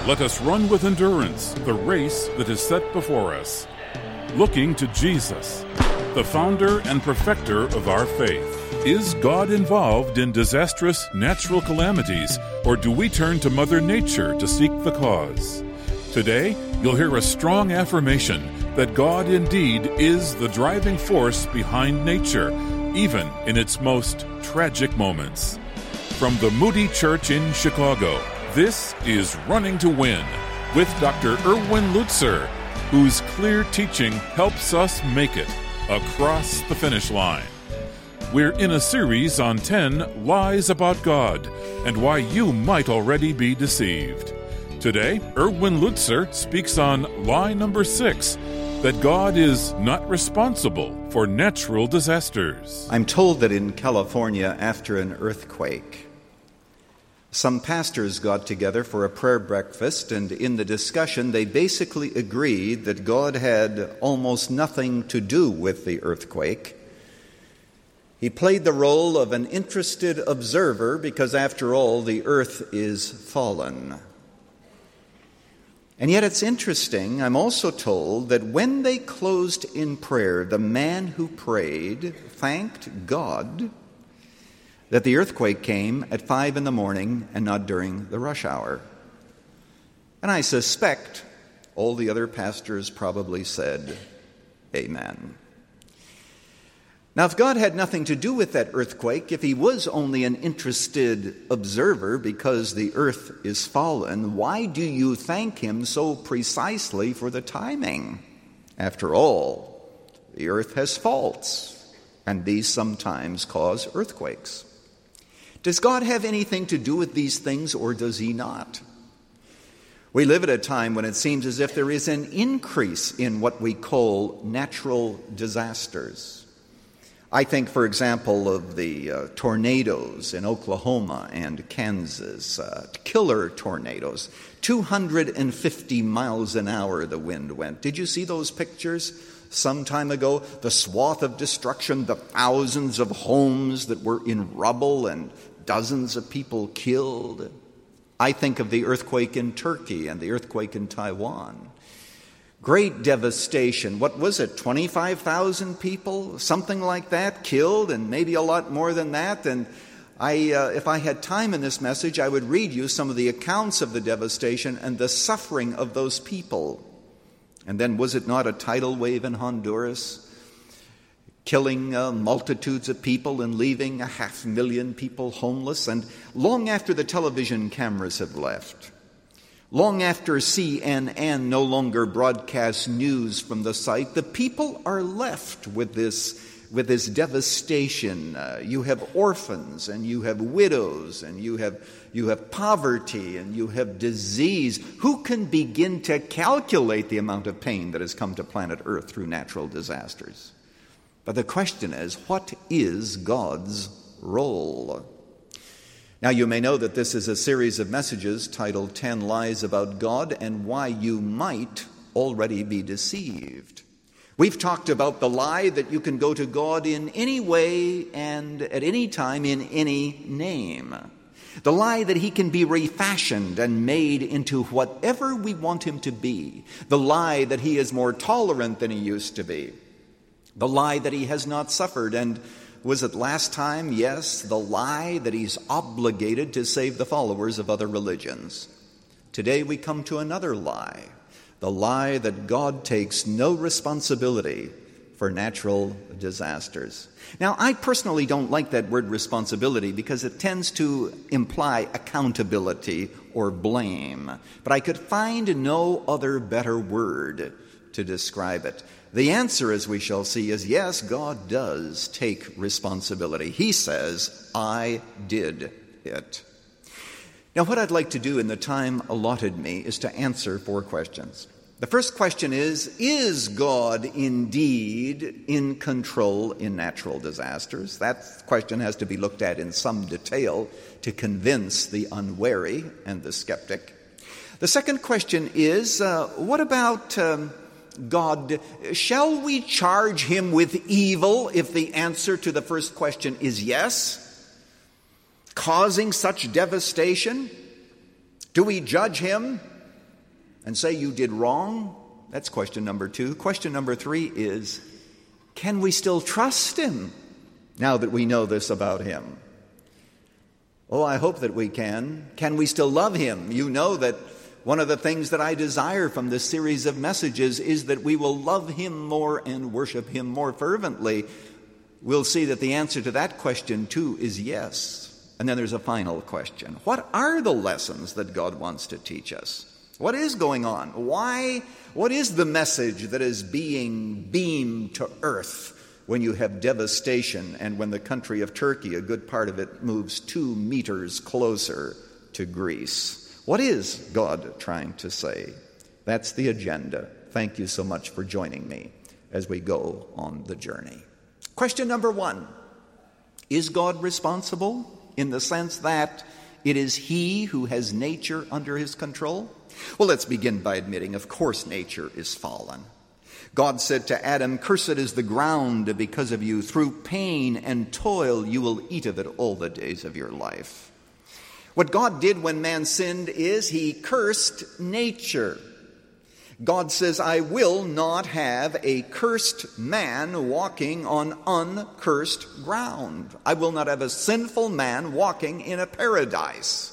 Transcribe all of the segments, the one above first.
let us run with endurance the race that is set before us, looking to Jesus, the founder and perfecter of our faith. Is God involved in disastrous natural calamities, or do we turn to Mother Nature to seek the cause? Today, you'll hear a strong affirmation that God indeed is the driving force behind nature, even in its most tragic moments. From the Moody Church in Chicago, this is Running to Win with Dr. Erwin Lutzer, whose clear teaching helps us make it across the finish line. We're in a series on 10 lies about God and why you might already be deceived. Today, Erwin Lutzer speaks on lie number 6, that God is not responsible for natural disasters. I'm told that in California, after an earthquake, some pastors got together for a prayer breakfast, and in the discussion, they basically agreed that God had almost nothing to do with the earthquake. He played the role of an interested observer because, after all, the earth is fallen. And yet it's interesting, I'm also told that when they closed in prayer, the man who prayed thanked God that the earthquake came at 5 a.m. and not during the rush hour. And I suspect all the other pastors probably said, Amen. Now, if God had nothing to do with that earthquake, if he was only an interested observer because the earth is fallen, why do you thank him so precisely for the timing? After all, the earth has faults, and these sometimes cause earthquakes. Does God have anything to do with these things, or does he not? We live at a time when it seems as if there is an increase in what we call natural disasters. I think, for example, of the tornadoes in Oklahoma and Kansas, killer tornadoes. 250 miles an hour the wind went. Did you see those pictures some time ago? The swath of destruction, the thousands of homes that were in rubble and dozens of people killed. I think of the earthquake in Turkey and the earthquake in Taiwan. Great devastation. What was it, 25,000 people, something like that, killed, and maybe a lot more than that. And if I had time in this message, I would read you some of the accounts of the devastation and the suffering of those people. And then was it not a tidal wave in Honduras, killing multitudes of people and leaving 500,000 people homeless? And long after the television cameras have left, long after CNN no longer broadcasts news from the site, the people are left with this devastation. You have orphans, and you have widows, and you have poverty, and you have disease. Who can begin to calculate the amount of pain that has come to planet Earth through natural disasters? But the question is, what is God's role? Now, you may know that this is a series of messages titled 10 Lies About God and Why You Might Already Be Deceived. We've talked about the lie that you can go to God in any way and at any time in any name. The lie that he can be refashioned and made into whatever we want him to be. The lie that he is more tolerant than he used to be. The lie that he has not suffered, and was it last time? Yes, the lie that he's obligated to save the followers of other religions. Today we come to another lie, the lie that God takes no responsibility for natural disasters. Now, I personally don't like that word responsibility because it tends to imply accountability or blame, but I could find no other better word to describe it. The answer, as we shall see, is yes, God does take responsibility. He says, I did it. Now, what I'd like to do in the time allotted me is to answer 4 questions. The first question is God indeed in control in natural disasters? That question has to be looked at in some detail to convince the unwary and the skeptic. The second question is, what about God? Shall we charge him with evil if the answer to the first question is yes? Causing such devastation? Do we judge him and say you did wrong? That's question number 2. Question number 3 is, can we still trust him now that we know this about him? Oh, I hope that we can. Can we still love him? You know that one of the things that I desire from this series of messages is that we will love him more and worship him more fervently. We'll see that the answer to that question, too, is yes. And then there's a final question. What are the lessons that God wants to teach us? What is going on? Why? What is the message that is being beamed to earth when you have devastation and when the country of Turkey, a good part of it, moves 2 meters closer to Greece? What is God trying to say? That's the agenda. Thank you so much for joining me as we go on the journey. Question number 1. Is God responsible in the sense that it is he who has nature under his control? Well, let's begin by admitting, of course, nature is fallen. God said to Adam, "Cursed is the ground because of you. Through pain and toil you will eat of it all the days of your life." What God did when man sinned is he cursed nature. God says, "I will not have a cursed man walking on uncursed ground. I will not have a sinful man walking in a paradise."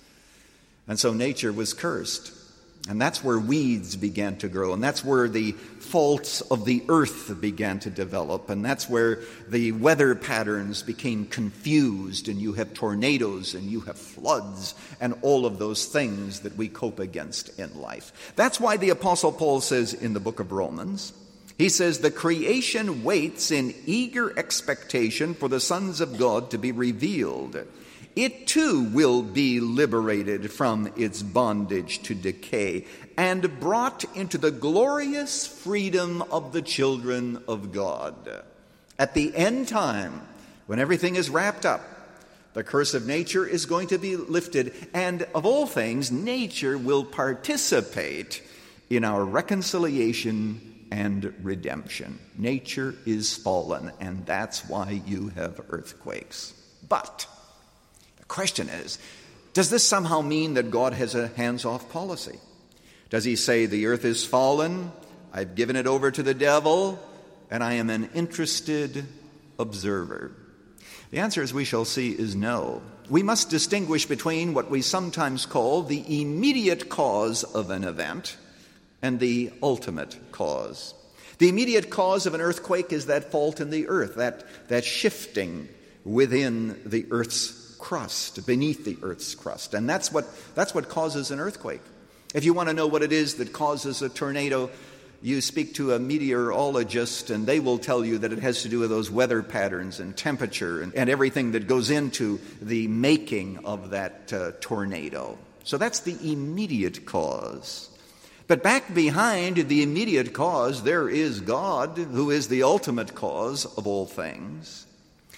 And so nature was cursed. And that's where weeds began to grow. And that's where the faults of the earth began to develop. And that's where the weather patterns became confused. And you have tornadoes and you have floods and all of those things that we cope against in life. That's why the Apostle Paul says in the book of Romans, he says, "The creation waits in eager expectation for the sons of God to be revealed. It too will be liberated from its bondage to decay and brought into the glorious freedom of the children of God." At the end time, when everything is wrapped up, the curse of nature is going to be lifted, and of all things, nature will participate in our reconciliation and redemption. Nature is fallen, and that's why you have earthquakes. But the question is, does this somehow mean that God has a hands-off policy? Does he say, the earth is fallen, I've given it over to the devil, and I am an interested observer? The answer, as we shall see, is no. We must distinguish between what we sometimes call the immediate cause of an event and the ultimate cause. The immediate cause of an earthquake is that fault in the earth, that shifting within the earth's crust, beneath the earth's crust. And that's what causes an earthquake. If you want to know what it is that causes a tornado, you speak to a meteorologist and they will tell you that it has to do with those weather patterns and temperature and everything that goes into the making of that tornado. So that's the immediate cause. But back behind the immediate cause, there is God, who is the ultimate cause of all things.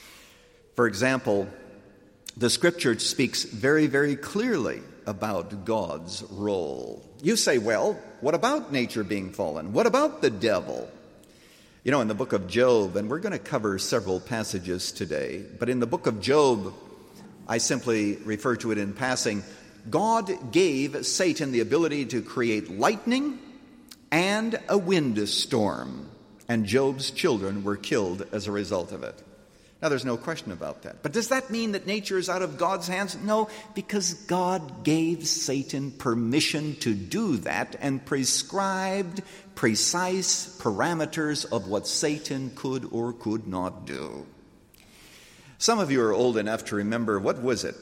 For example, the Scripture speaks very, very clearly about God's role. You say, well, what about nature being fallen? What about the devil? You know, in the book of Job, and we're going to cover several passages today, but in the book of Job, I simply refer to it in passing, God gave Satan the ability to create lightning and a windstorm, and Job's children were killed as a result of it. Now, there's no question about that. But does that mean that nature is out of God's hands? No, because God gave Satan permission to do that and prescribed precise parameters of what Satan could or could not do. Some of you are old enough to remember, what was it,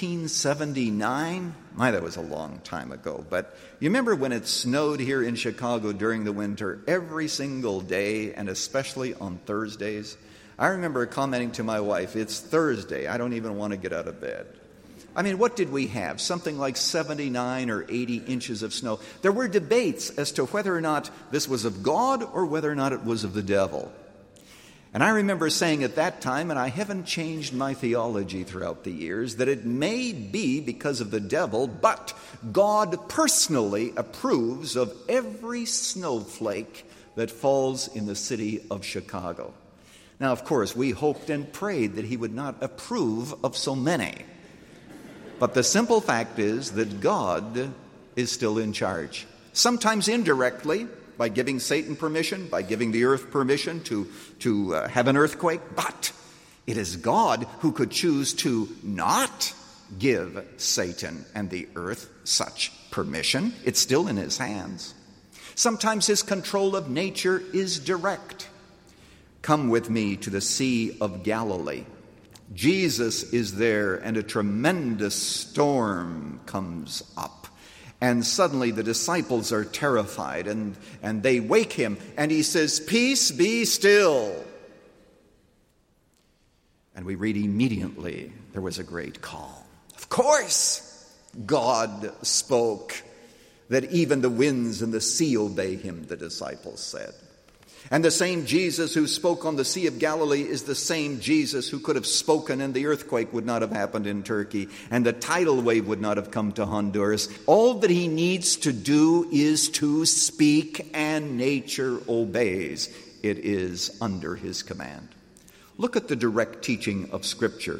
1979? My, that was a long time ago. But you remember when it snowed here in Chicago during the winter every single day, and especially on Thursdays? I remember commenting to my wife, it's Thursday, I don't even want to get out of bed. I mean, what did we have? Something like 79 or 80 inches of snow. There were debates as to whether or not this was of God or whether or not it was of the devil. And I remember saying at that time, and I haven't changed my theology throughout the years, that it may be because of the devil, but God personally approves of every snowflake that falls in the city of Chicago. Now, of course, we hoped and prayed that he would not approve of so many. But the simple fact is that God is still in charge. sometimes indirectly, by giving Satan permission, by giving the earth permission to have an earthquake. But it is God who could choose to not give Satan and the earth such permission. It's still in his hands. Sometimes his control of nature is direct. Come with me to the Sea of Galilee. Jesus is there, and a tremendous storm comes up. And suddenly the disciples are terrified, and they wake him, and he says, "Peace, be still." And we read immediately there was a great calm. Of course, God spoke that even the winds and the sea obey him, the disciples said. And the same Jesus who spoke on the Sea of Galilee is the same Jesus who could have spoken, and the earthquake would not have happened in Turkey, and the tidal wave would not have come to Honduras. All that he needs to do is to speak, and nature obeys. It is under his command. Look at the direct teaching of Scripture.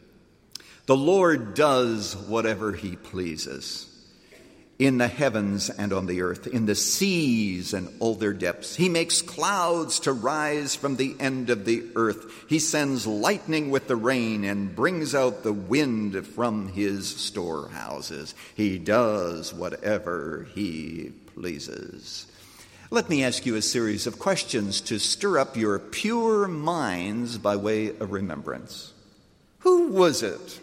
The Lord does whatever he pleases, in the heavens and on the earth, in the seas and all their depths. He makes clouds to rise from the end of the earth. He sends lightning with the rain and brings out the wind from his storehouses. He does whatever he pleases. Let me ask you a series of questions to stir up your pure minds by way of remembrance. Who was it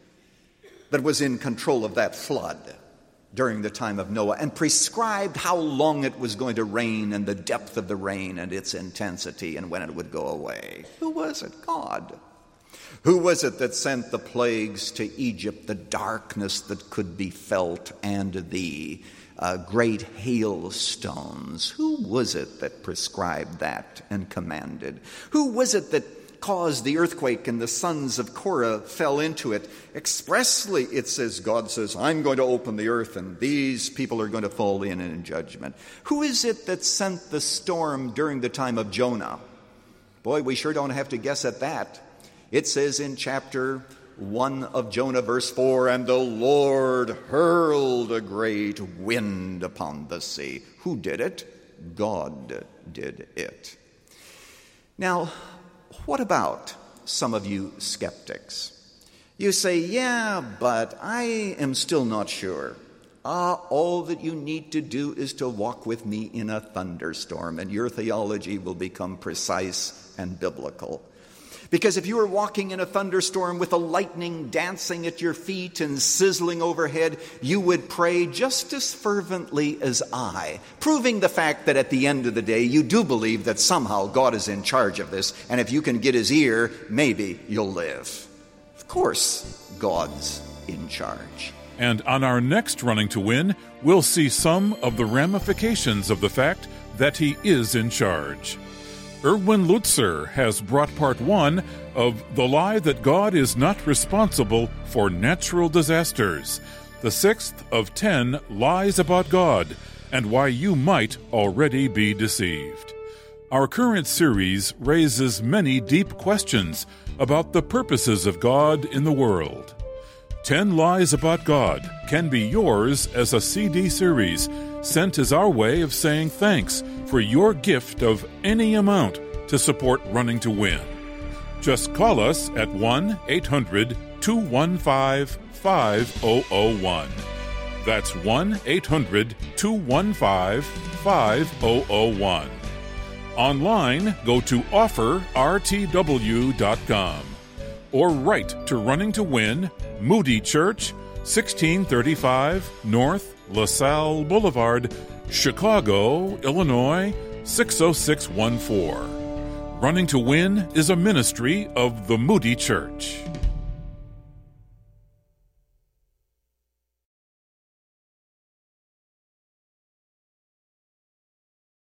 that was in control of that flood during the time of Noah and prescribed how long it was going to rain and the depth of the rain and its intensity and when it would go away? Who was it? God. Who was it that sent the plagues to Egypt, the darkness that could be felt and the great hailstones? Who was it that prescribed that and commanded? Who was it that caused the earthquake and the sons of Korah fell into it? Expressly, it says, God says, I'm going to open the earth and these people are going to fall in judgment. Who is it that sent the storm during the time of Jonah? Boy, we sure don't have to guess at that. It says in chapter 1 of Jonah, verse 4, and the Lord hurled a great wind upon the sea. Who did it? God did it. Now, what about some of you skeptics? You say, yeah, but I am still not sure. All that you need to do is to walk with me in a thunderstorm, and your theology will become precise and biblical. Because if you were walking in a thunderstorm with the lightning dancing at your feet and sizzling overhead, you would pray just as fervently as I, proving the fact that at the end of the day, you do believe that somehow God is in charge of this, and if you can get his ear, maybe you'll live. Of course, God's in charge. And on our next Running to Win, we'll see some of the ramifications of the fact that he is in charge. Erwin Lutzer has brought part 1 of The Lie That God Is Not Responsible for Natural Disasters, the 6th of 10 Lies About God, and why you might already be deceived. Our current series raises many deep questions about the purposes of God in the world. 10 Lies About God can be yours as a CD series, sent as our way of saying thanks for your gift of any amount to support Running to Win. Just call us at 1-800-215-5001. That's 1-800-215-5001. Online, go to offerrtw.com or write to Running to Win, Moody Church, 1635 North LaSalle Boulevard, Chicago, Illinois, 60614. Running to Win is a ministry of the Moody Church.